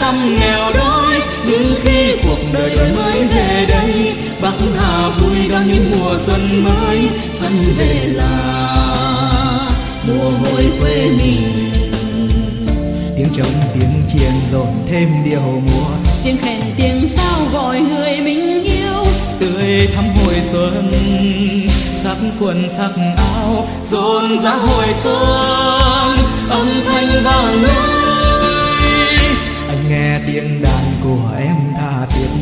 năm nghèo đói, nhưng khi cuộc đời đổi mới về đây, Bắc Hà vui đón những mùa xuân mới. Xuân về là mùa hội quê mình. Tiếng trống tiếng chiêng dồn thêm điệu múa, tiếng khen tiếng sao gọi người mình yêu. tươi thắm hồi xuân, sắc quần sắc áo dồn ra hồi xuân. Âm thanh vang lên, anh nghe tiếng đàn của em tha thiết